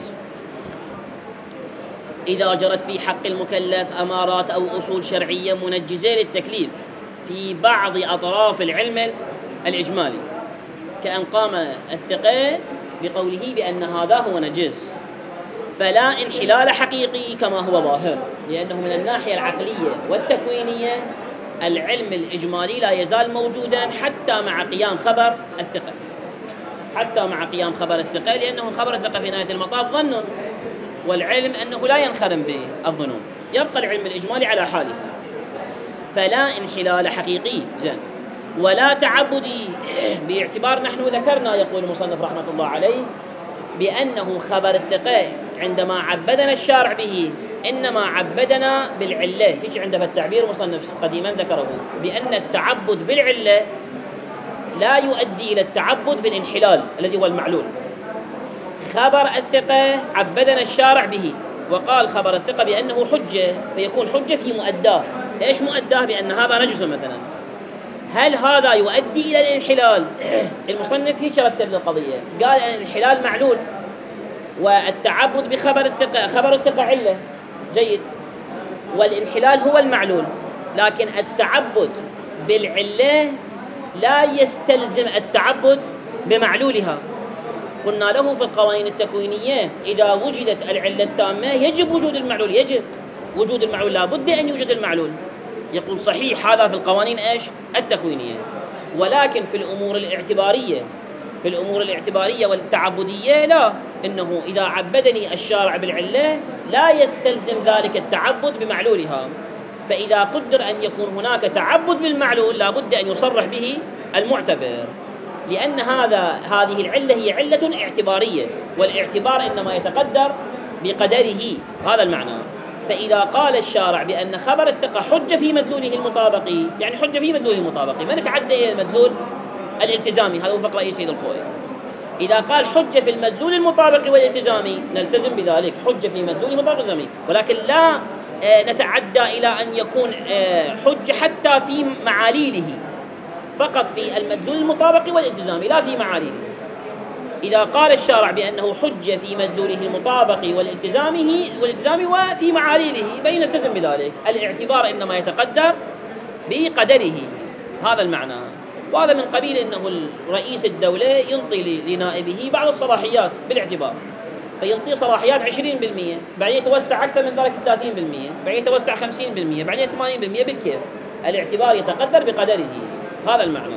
إذا جرت في حق المكلف أمارات أو أصول شرعية منجزة للتكليف في بعض أطراف العلم الإجمالي، كأن قام الثقة بقوله بأن هذا هو نجس، فلا انحلال حقيقي كما هو ظاهر، لأنه من الناحية العقلية والتكوينية العلم الإجمالي لا يزال موجودا حتى مع قيام خبر الثقة، حتى مع قيام خبر الثقة، لأنه خبر الثقة في نهاية المطاف ظن، والعلم أنه لا ينخرم بالظنون، يبقى العلم الإجمالي على حاله. فلا انحلال حقيقي زين ولا تعبدي، باعتبار نحن ذكرنا يقول المصنف رحمة الله عليه بأنه خبر الثقة عندما عبدنا الشارع به إنما عبدنا بالعلة، هيك عندما التعبير مصنف قديما ذكره بأن التعبد بالعلة لا يؤدي إلى التعبد بالانحلال الذي هو المعلول. خبر الثقة عبدنا الشارع به وقال خبر الثقة بأنه حجة، فيكون حجة في مؤداه. إيش مؤداه؟ بأن هذا نجس مثلا. هل هذا يؤدي إلى الانحلال؟ المصنف هيك رتب القضية، قال الانحلال معلول والتعبد بخبر الثقة، خبر الثقة علة، جيد، والانحلال هو المعلول، لكن التعبد بالعلة لا يستلزم التعبد بمعلولها. قلنا له في القوانين التكوينية إذا وجدت العلة التامة يجب وجود المعلول، يجب وجود المعلول، لا بد أن يوجد المعلول. يقول صحيح هذا في القوانين إيش التكوينية، ولكن في الأمور الاعتبارية في الأمور الاعتبارية والتعبدية لا، إنه إذا عبدني الشارع بالعلة لا يستلزم ذلك التعبد بمعلولها، فإذا قدر أن يكون هناك تعبد بالمعلول لا بد أن يصرح به المعتبر، لأن هذا هذه العلة هي علة اعتبارية، والاعتبار إنما يتقدر بقدره، هذا المعنى. فإذا قال الشارع بأن خبر الثقة حجة في مدلوله المطابقي، يعني حجة في مدلوله المطابقي، ما نتعدى إلى المدلول الالتزامي، هذا وفق رئيس سيد الخوئي. إذا قال حجة في المدلول المطابقي والالتزامي نلتزم بذلك، حجة في مدلول المطابقي والالتزامي، ولكن لا نتعدى إلى أن يكون حجة حتى في معاليله، فقط في المدلول المطابقي والالتزامي لا في معاليله. إذا قال الشارع بأنه حجة في مدلوله المطابقي والالتزامه والالتزامي وفي معاليله بين نلتزم بذلك، الاعتبار إنما يتقدر بقدره، هذا المعنى. وهذا من قبيل أنه رئيس الدولة ينطي لنائبه بعض الصلاحيات بالاعتبار، فينطي صلاحيات عشرين بالمئة، بعدين يتوسع أكثر من ذلك ثلاثين بالمئة، بعدين يتوسع خمسين بالمئة، بعدين ثمانين بالمئة، بالكيف، الاعتبار يتقدر بقدره، هذا المعنى.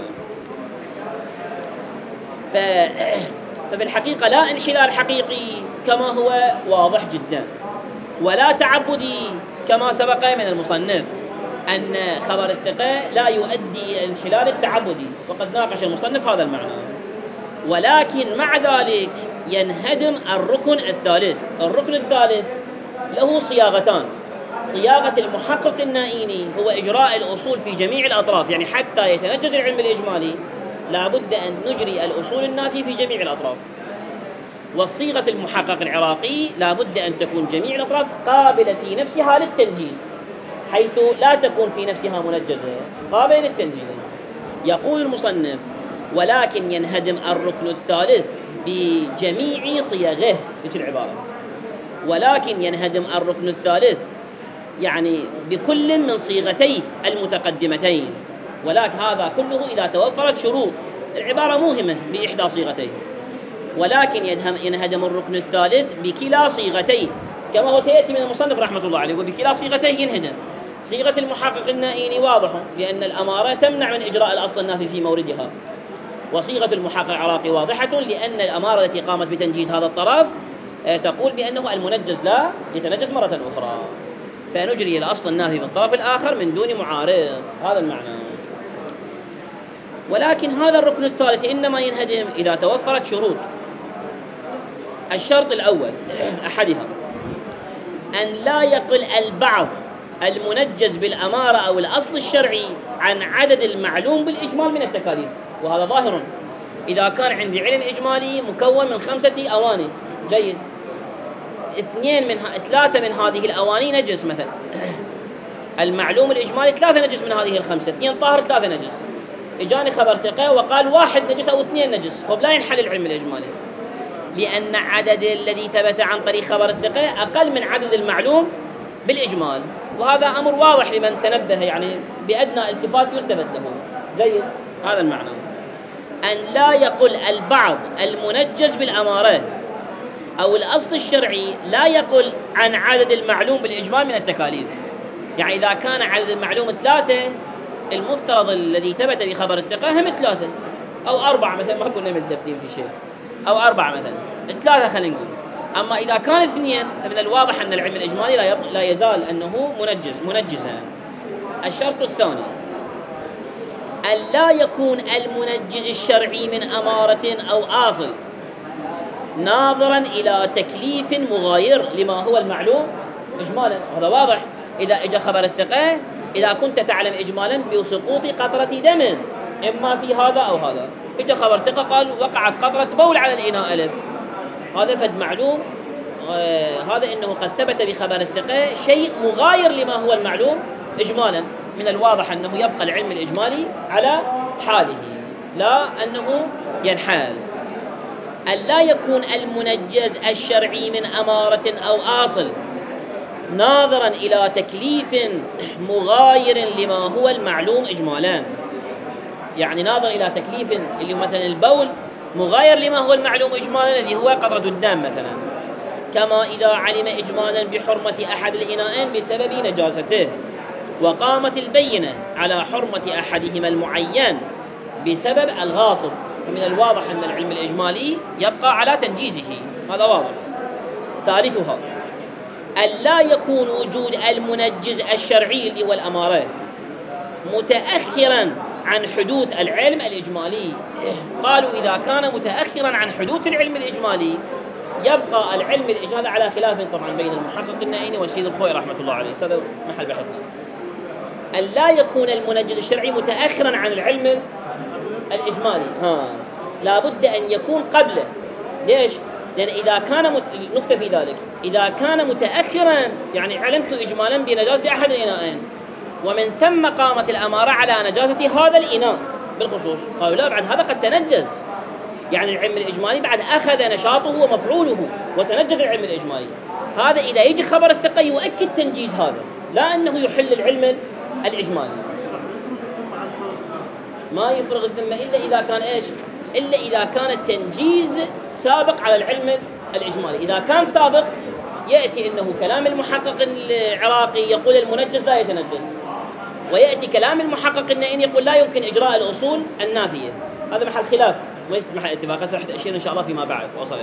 ف... فبالحقيقة لا انحلال حقيقي كما هو واضح جدا، ولا تعبدي كما سبق من المصنف أن خبر الثقة لا يؤدي إلى الانحلال التعبدي، وقد ناقش المصنف هذا المعنى. ولكن مع ذلك ينهدم الركن الثالث. الركن الثالث له صياغتان: صياغة المحقق النائيني هو إجراء الأصول في جميع الأطراف، يعني حتى يتنجز العلم الإجمالي لا بد أن نجري الأصول النافية في جميع الأطراف. والصيغة المحقق العراقي لا بد أن تكون جميع الأطراف قابلة في نفسها للتنجيز، حيث لا تكون في نفسها منجزة، قابلة للتنجيز. يقول المصنف: ولكن ينهدم الركن الثالث بجميع صيغه. هذه العبارة، ولكن ينهدم الركن الثالث يعني بكل من صيغتيه المتقدمتين، ولكن هذا كله إذا توفرت شروط. العبارة موهمة بإحدى صيغتيه، ولكن ينهدم الركن الثالث بكلا صيغتيه، كما هو سيأتي من المصنف رحمة الله عليه، وبكلا صيغتيه ينهدم. صيغة المحقق النائيني واضحة بأن الأمارة تمنع من إجراء الأصل النافي في موردها، وصيغة المحقق العراقي واضحة لأن الأمارة التي قامت بتنجيز هذا الطرف تقول بأنه المنجز لا يتنجز مرة أخرى، فنجري الأصل النافي في الطرف الآخر من دون معارض. هذا المعنى. ولكن هذا الركن الثالث إنما ينهدم إذا توفرت شروط. الشرط الأول أحدها أن لا يقل البعض المنجز بالأمارة أو الأصل الشرعي عن عدد المعلوم بالإجمال من التكاليف. وهذا ظاهر. إذا كان عندي علم إجمالي مكون من خمسة أواني، جيد، اثنين من ه... ثلاثة من هذه الأواني نجس مثلا، المعلوم الإجمالي ثلاثة نجس من هذه الخمسة، اثنين طاهر ثلاثة نجس، إجاني خبر ثقة وقال واحد نجس أو اثنين نجس، فلا ينحل العلم الإجمالي، لأن عدد الذي ثبت عن طريق خبر الثقة أقل من عدد المعلوم بالإجمال. وهذا أمر واضح لمن تنبه، يعني بأدنى التفات يلتفت له. جيد، هذا المعنى. أن لا يقل البعض المنجز بالأمارة أو الأصل الشرعي لا يقل عن عدد المعلوم بالإجمال من التكاليف. يعني إذا كان عدد المعلوم ثلاثة، المفترض الذي ثبت بخبر الثقة هم ثلاثة أو أربعة مثلا، ما قلنا ملتفتين في شيء، أو أربعة مثلا، ثلاثة خلينا نقول. أما إذا كان اثنين فمن الواضح أن العلم الإجمالي لا, لا يزال أنه منجز منجزا. الشرط الثاني أن لا يكون المنجز الشرعي من أمارة أو أصل ناظرا إلى تكليف مغاير لما هو المعلوم إجمالا. هذا واضح. إذا اجى خبر الثقة، إذا كنت تعلم إجمالا بسقوط قطرة دم إما في هذا أو هذا، اجى خبر ثقة قال وقعت قطرة بول على الإناء ألف، هذا فد معلوم. آه هذا إنه قد ثبت بخبر الثقة شيء مغاير لما هو المعلوم إجمالا. من الواضح أنه يبقى العلم الإجمالي على حاله، لا أنه ينحال. أن لا يكون المنجز الشرعي من أمارة أو أصل ناظرا إلى تكليف مغاير لما هو المعلوم إجمالا. يعني ناظر إلى تكليف اللي مثلا البول مغاير لما هو المعلوم إجمالا الذي هو قطرة الدم مثلا، كما إذا علم إجمالا بحرمة أحد الإناءين بسبب نجاسته، وقامت البينة على حرمة أحدهما المعين بسبب الغاصب، فمن الواضح أن العلم الإجمالي يبقى على تنجيزه. هذا واضح. ثالثها أن لا يكون وجود المنجز الشرعي اللي هو الأمارات متأخرا عن حدوث العلم الإجمالي. قالوا إذا كان متأخرا عن حدوث العلم الإجمالي يبقى العلم الإجمالي على خلاف طبعا بين المحقق النائيني والسيد الخوئي رحمة الله عليه. هذا محل بحثنا. أن لا يكون المنجز الشرعي متأخرا عن العلم الإجمالي، ها لا بد أن يكون قبله. ليش؟ لأن إذا كان مت... نكتة في ذلك، إذا كان متأخرا يعني علمت إجمالا بنجاسة أحد الإناءين ومن ثم قامت الأمارة على نجاسة هذا الإناء بالخصوص، قالوا لا، بعد هذا قد تنجز. يعني العلم الإجمالي بعد أخذ نشاطه ومفعوله وتنجز العلم الإجمالي. هذا إذا يجي خبر الثقة يؤكد تنجيز هذا، لا أنه يحل العلم الإجمالي. ما يفرغ الذمة إلا إذا كان إيش؟ إلا إذا كان التنجيز سابق على العلم الإجمالي. إذا كان سابق يأتي إنه كلام المحقق العراقي يقول المنجز لا يتنجز، ويأتي كلام المحقق النائيني يقول لا يمكن إجراء الأصول النافية. هذا محل خلاف وليس محل اتفاق، راح أشير إن شاء الله فيما بعد وصلت.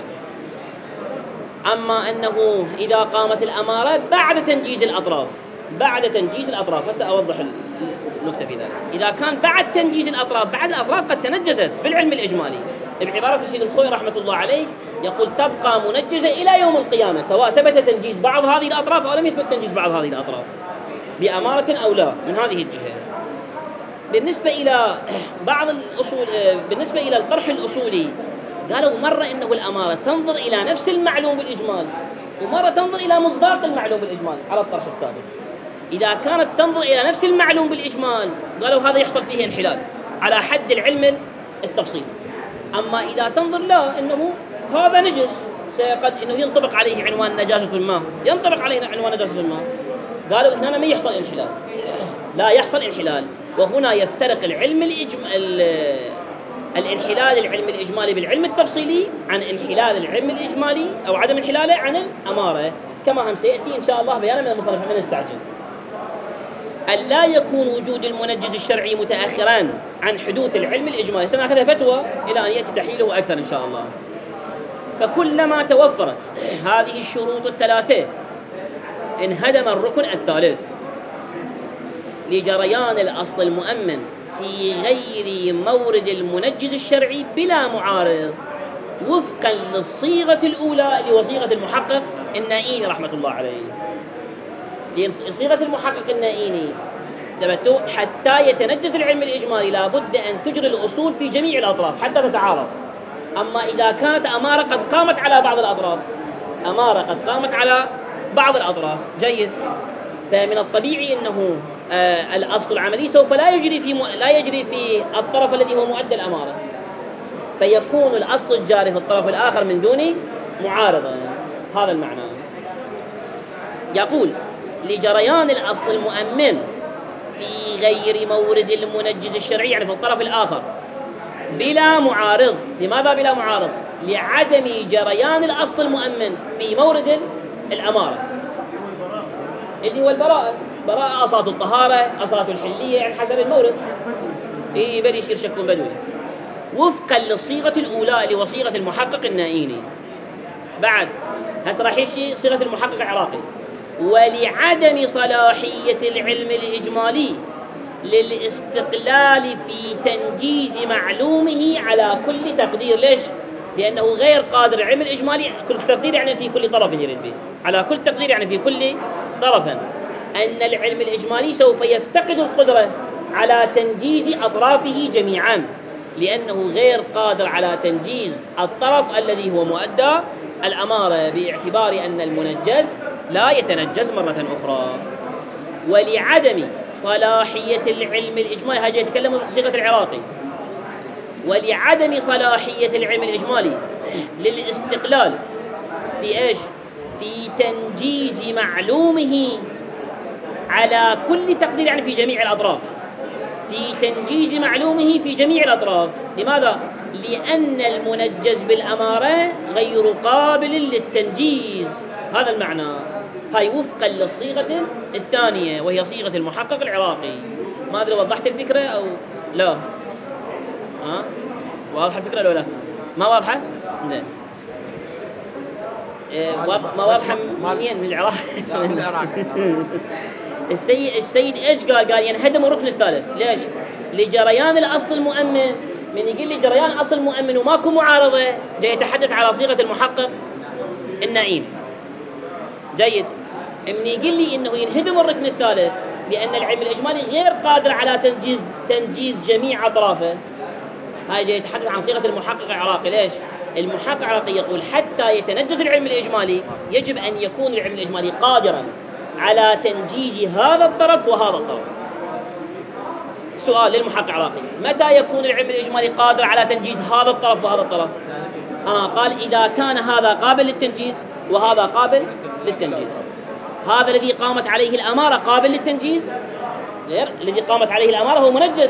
أما أنه إذا قامت الأمارة بعد تنجيز الأطراف، بعد تنجيز الأطراف، هسه أوضح النكتة في ذلك. إذا كان بعد تنجيز الأطراف، بعد الأطراف قد تنجزت بالعلم الإجمالي، بعبارة السيد الخوئي رحمة الله عليه يقول تبقى منجزة إلى يوم القيامة سواء ثبت تنجيز بعض هذه الأطراف أو لم يثبت تنجيز بعض هذه الأطراف بأمارة أو لا، من هذه الجهة. بالنسبة إلى بعض الأصول، بالنسبة إلى الطرح الأصولي قالوا مرة إنه الأمارة تنظر إلى نفس المعلوم بالإجمال، ومرة تنظر إلى مصداق المعلوم بالإجمال على الطرح السابق. إذا كانت تنظر إلى نفس المعلوم بالإجمال قالوا هذا يحصل فيه انحلال على حد العلم التفصيلي. أما إذا تنظر لا إنه هذا نجس، قد إنه ينطبق عليه عنوان نجاسة الماء، ينطبق عليه عنوان نجاسة الماء، قالوا هنا ما يحصل انحلال، لا يحصل انحلال. وهنا يفترق العلم الإجمال الانحلال العلم الإجمالي بالعلم التفصيلي عن انحلال العلم الإجمالي أو عدم انحلاله عن الأمارة، كما هم سيأتي إن شاء الله بيانا من المصنف من نستعجل. أن لا يكون وجود المنجز الشرعي متأخرا عن حدوث العلم الإجمالي، سنأخذها فتوى إلى أن يأتي تحليله أكثر إن شاء الله. فكلما توفرت هذه الشروط الثلاثة انهدم الركن الثالث لجريان الأصل المؤمن في غير مورد المنجز الشرعي بلا معارض، وفقا للصيغة الأولى لوصيغة المحقق النائيني رحمة الله عليه. صيغة المحقق النائيني ثبتوا حتى يتنجز العلم الإجمالي لابد أن تجري الأصول في جميع الأطراف حتى تتعارض. أما إذا كانت أمارة قد قامت على بعض الأطراف، أمارة قد قامت على بعض الأطراف جيد، فمن الطبيعي أنه آه الأصل العملي سوف لا يجري في م... لا يجري في الطرف الذي هو مؤدى الأمارة، فيكون الأصل الجاري في الطرف الآخر من دون معارضة. هذا المعنى. يقول لجريان الأصل المؤمن في غير مورد المنجز الشرعي، يعني في الطرف الآخر بلا معارض. لماذا بلا معارض؟ لعدم جريان الأصل المؤمن في مورد الأمارة اللي هو البراءة. براءة أصات الطهارة، أصات الحلية، يعني حسب المورد. إيه بدي يصير شك بدوي وفقا للصيغة الأولى لوصيغة المحقق النائيني. بعد هسه راح يشي صيغة المحقق العراقي. ولعدم صلاحية العلم الإجمالي للاستقلال في تنجيز معلومه على كل تقدير. ليش؟ لأنه غير قادر. العلم الإجمالي كل تقدير يعني في كل طرف يريد به، على كل تقدير يعني في كل طرف، أن العلم الإجمالي سوف يفتقد القدرة على تنجيز أطرافه جميعا، لأنه غير قادر على تنجيز الطرف الذي هو مؤدى الأمارة، باعتبار أن المنجز لا يتنجز مرة أخرى. ولعدم صلاحية العلم الإجمالي، هذا يتكلم بصيغة العراقي. ولعدم صلاحية العلم الإجمالي للاستقلال في إيش؟ في تنجيز معلومه على كل تقدير، يعني في جميع الأطراف، في تنجيز معلومه في جميع الأطراف. لماذا؟ لأن المنجز بالأمارة غير قابل للتنجيز. هذا المعنى. هاي وفقا للصيغة الثانية وهي صيغة المحقق العراقي. ما أدري وضحت الفكرة أو لا؟ ها؟ واضحة الفكرة لو لا؟ ما واضحة؟ لا. إيه ما واضحة منين؟ من العراق. لا من العراق. السيد السيد ايش قال؟ قال ينهدم الركن الثالث. ليش؟ لجريان الاصل المؤمن. من يقول لي جريان اصل مؤمن وماكو معارضه، جاي يتحدث على صيغه المحقق النائين. جيد. من يقول لي انه ينهدم الركن الثالث لان العلم الاجمالي غير قادر على تنجيز تنجيز جميع اطرافه، هاي جاي يتحدث عن صيغه المحقق العراقي. ليش؟ المحقق العراقي يقول حتى يتنجز العلم الاجمالي يجب ان يكون العلم الاجمالي قادرا على تنجيز هذا الطرف وهذا الطرف. سؤال للمحقق العراقي: متى يكون العلم الإجمالي قادر على تنجيز هذا الطرف وهذا الطرف؟ آه قال إذا كان هذا قابل للتنجيز وهذا قابل للتنجيز. هذا الذي قامت عليه الأمارة قابل للتنجيز؟ غير. الذي قامت عليه الأمارة هو منجز،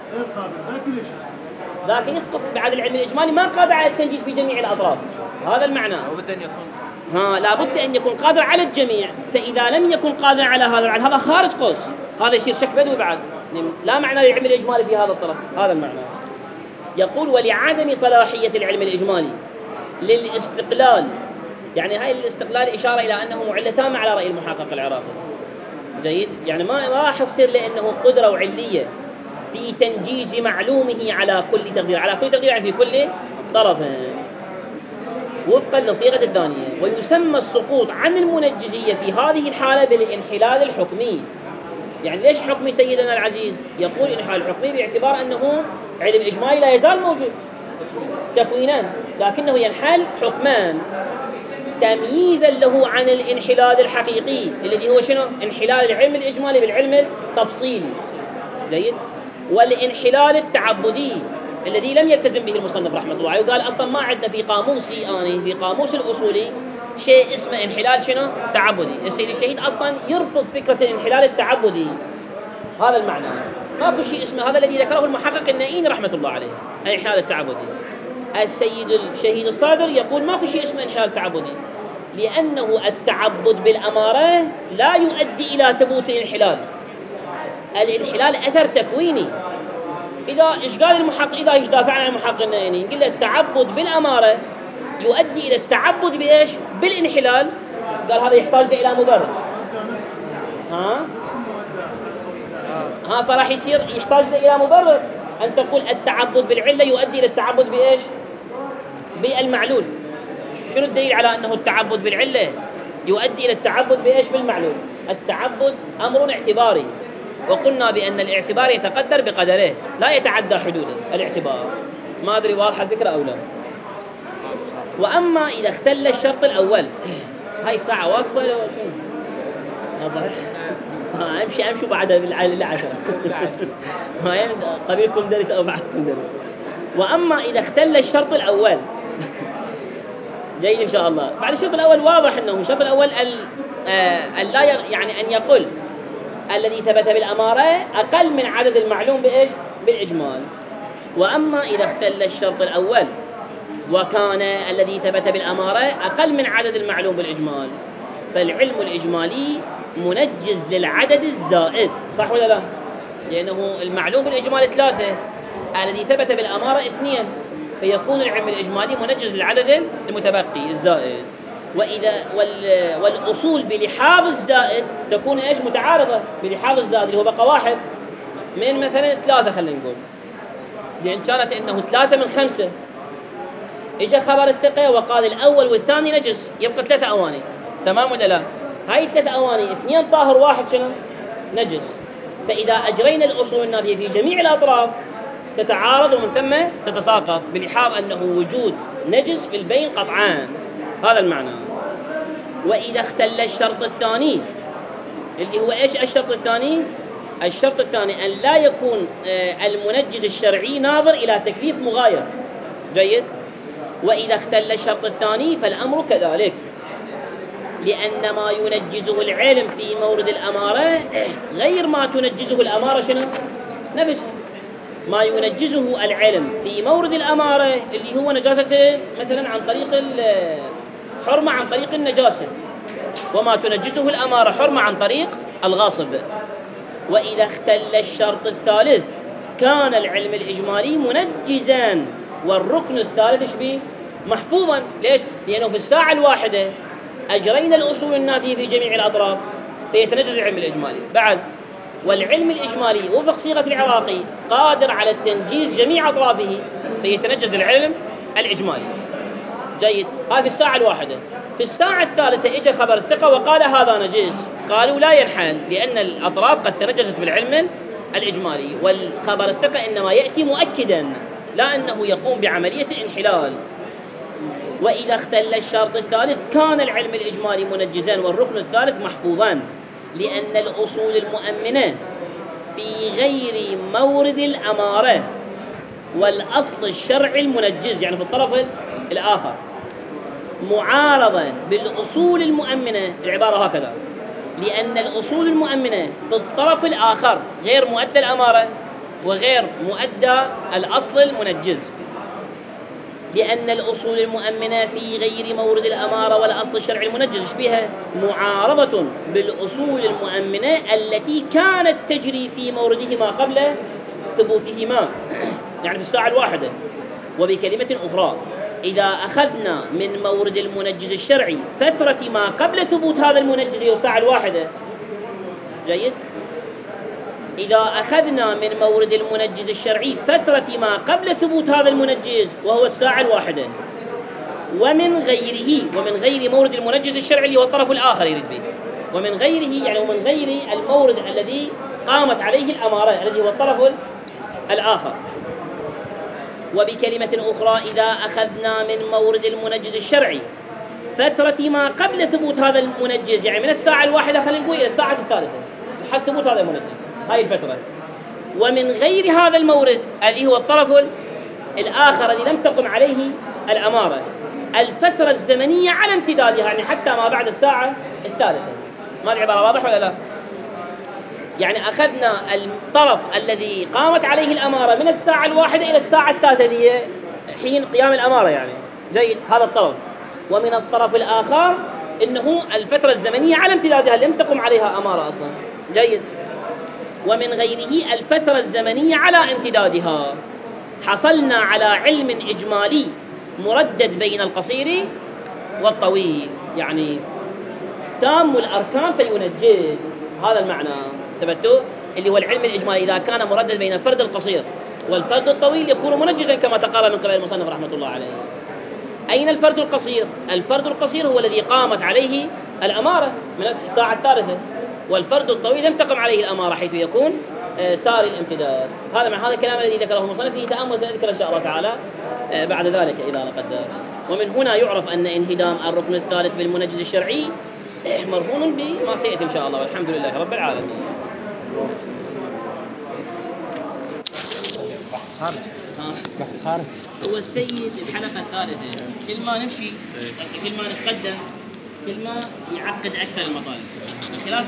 ذاك يسقط. بعد العلم الإجمالي ما قادر على التنجيز في جميع الأطراف. هذا المعنى. وبد أن يكون ها لابد أن يكون قادر على الجميع. فإذا لم يكن قادر على هذا بعد هذا خارج قوس، هذا يصير شك بدوي بعد، لا معنى للعلم الإجمالي في هذا الطرف. هذا المعنى. يقول ولعدم صلاحية العلم الإجمالي للاستقلال، يعني هاي الاستقلال إشارة إلى أنه معلة تامة على رأي المحقق العراقي. جيد. يعني ما راح يصير لأنه قدرة وعلية في تنجيز معلومه على كل تقدير، على كل تقدير يعني في كل طرف، وفقا لصيغة الثانية. ويسمى السقوط عن المنجزية في هذه الحالة بالانحلال الحكمي. يعني ليش حكمي سيدنا العزيز؟ يقول انحلال الحكمي باعتبار أنه علم إجمالي لا يزال موجود. تكوينا، لكنه ينحل حكمان، تمييزا له عن الانحلال الحقيقي الذي هو شنو؟ انحلال العلم الإجمالي بالعلم التفصيلي. جيد. والانحلال التعبدي الذي لم يلتزم به المصنف رحمه الله عليه، وقال أصلا ما عندنا في قاموسي أنا في قاموس الأصولي شيء اسمه انحلال شنو؟ تعبدي. السيد الشهيد أصلا يرفض فكرة الانحلال التعبدي، هذا المعنى، ماكو شيء اسمه، هذا الذي ذكره المحقق النائين رحمة الله عليه، الانحلال التعبدي. السيد الشهيد الصادر يقول ماكو شيء اسمه انحلال تعبدي، لأنه التعبد بالأمارة لا يؤدي إلى ثبوت الانحلال. الانحلال أثر تكويني. إذا إيش قال المحقق؟ إذا إيش دافع عن المحقق النائين؟ قل التعبد بالأمارة يؤدي إلى التعبد بإيش؟ بالانحلال. قال هذا يحتاج إلى مبرر. ها؟ ها فراح يصير يحتاج إلى مبرر أن تقول التعبد بالعلة يؤدي إلى التعبد بإيش؟ بالمعلول. شنو الدليل على أنه التعبد بالعلة يؤدي إلى التعبد بإيش؟ بالمعلول. التعبد أمر اعتباري، وقلنا بأن الاعتبار يتقدر بقدره لا يتعدى حدوده الاعتبار. ما أدري واضحة الفكرة أو لا. وأما إذا اختل الشرط الأول، هاي الساعة واقفة ولا شنو؟ ها صحيح؟ ها أمشي أمشي بعد العشرة. ما قبيلكم درس أو بعدكم درس. وأما إذا اختل الشرط الأول، جيد إن شاء الله. بعد الشرط الأول واضح أنه الشرط الأول لا يعني أن يقول الذي ثبت بالأمارة أقل من عدد المعلوم بإيش؟ بالإجمال. وأما إذا اختل الشرط الأول وكان الذي ثبت بالأمارة أقل من عدد المعلوم بالإجمال، فالعلم الإجمالي منجز للعدد الزائد، صح ولا لا؟ لأنه المعلوم بالإجمال ثلاثة، الذي ثبت بالأمارة اثنين، فيكون العلم الإجمالي منجز للعدد المتبقي الزائد. وإذا وال والأصول بلحاظ الزائد تكون إيش؟ متعارضة بلحاظ الزائد اللي هو بقى واحد من مثلا ثلاثة، خلينا نقول، لأن كانت إنه ثلاثة من خمسة، إجا خبر الثقة وقال الأول والثاني نجس، يبقى ثلاثة أواني، تمام ولا لا؟ هاي ثلاثة أواني، اثنين طاهر واحد شنو؟ نجس. فإذا أجرينا الأصول النافية في جميع الأطراف تتعارض ومن ثم تتساقط بلحاظ أنه وجود نجس في البين قطعان، هذا المعنى. وإذا اختل الشرط الثاني اللي هو إيش الشرط الثاني؟ الشرط الثاني أن لا يكون المنجز الشرعي ناظر إلى تكليف مغاير. جيد. وإذا اختل الشرط الثاني فالأمر كذلك، لأن ما ينجزه العلم في مورد الأمارة غير ما تنجزه الأمارة شنو؟ نفسه. ما ينجزه العلم في مورد الأمارة اللي هو نجاسة مثلا عن طريق الحرمة عن طريق النجاسة، وما تنجزه الأمارة حرمة عن طريق الغاصب. وإذا اختل الشرط الثالث كان العلم الإجمالي منجزا، والركن الثالث ايش بيه؟ محفوظا. ليش؟ لأنه في الساعة الواحدة أجرينا الأصول النافية في جميع الأطراف فيتنجز العلم الإجمالي. بعد والعلم الإجمالي وفق صيغة العراقي قادر على التنجيز جميع أطرافه فيتنجز العلم الإجمالي. جيد. هذه في الساعة الواحدة. في الساعة الثالثة إجا خبر الثقة وقال هذا نجس، قالوا لا ينحل لأن الأطراف قد تنجزت بالعلم الإجمالي، والخبر الثقة إنما يأتي مؤكدا لا أنه يقوم بعملية الانحلال. وإذا اختل الشرط الثالث كان العلم الإجمالي منجزا والركن الثالث محفوظا، لأن الأصول المؤمنة في غير مورد الأمارة والأصل الشرعي المنجز، يعني في الطرف الآخر، معارضة بالأصول المؤمنة. العبارة هكذا: لأن الأصول المؤمنة في الطرف الآخر غير مؤدى الأمارة وغير مؤدى الأصل المنجز. لأن الأصول المؤمنة في غير مورد الأمارة والأصل الشرعي المنجز بها معارضة بالأصول المؤمنة التي كانت تجري في موردهما قبل ثبوتهما، يعني في الساعة الواحدة. وبكلمة أخرى، إذا أخذنا من مورد المنجز الشرعي فترة ما قبل ثبوت هذا المنجز هي الساعة الواحدة. جيد. إذا أخذنا من مورد المنجز الشرعي فترة ما قبل ثبوت هذا المنجز وهو الساعة الواحدة، ومن غيره، ومن غير مورد المنجز الشرعي اللي هو الطرف الآخر يريد به، ومن غيره يعني ومن غير المورد الذي قامت عليه الأمارة الذي هو الطرف الآخر. وبكلمة أخرى إذا أخذنا من مورد المنجز الشرعي فترة ما قبل ثبوت هذا المنجز، يعني من الساعة الواحدة خلينا نقول إلى الساعة الثالثة لحد ثبوت هذا المنجز، هاي الفترة، ومن غير هذا المورد الذي هو الطرف الآخر الذي لم تقم عليه الأمارة الفترة الزمنية على امتدادها، يعني حتى ما بعد الساعة الثالثة. ما العبارة واضح ولا لا؟ يعني أخذنا الطرف الذي قامت عليه الأمارة من الساعة الواحدة إلى الساعة الثالثة دي حين قيام الأمارة، يعني جيد هذا الطرف، ومن الطرف الآخر إنه الفترة الزمنية على امتدادها لم تقم عليها أمارة أصلا، جيد، ومن غيره الفترة الزمنية على امتدادها. حصلنا على علم إجمالي مردد بين القصير والطويل، يعني تام الأركان فينجز، هذا المعنى ثبتوا، اللي هو العلم الإجمالي إذا كان مردد بين الفرد القصير والفرد الطويل يكون منجزا كما تقال من قبل المصنف رحمة الله عليه. أين الفرد القصير؟ الفرد القصير هو الذي قامت عليه الأمارة من الساعة الثالثة، والفرد الطويل لم تقم عليه الأمارة حيث يكون ساري الامتداد. هذا مع هذا الكلام الذي ذكره المصنف فيه تأمل سنذكر إن شاء الله تعالى بعد ذلك إذا قدر. ومن هنا يعرف أن انهدام الركن الثالث بالمنجز الشرعي مرهون بما سيأتي إن شاء الله، والحمد لله رب العالمين. خارج خارج هو السيد الحلقة الثالثة، كل ما نمشي كل ما نتقدم كل ما يعقد أكثر المطالب.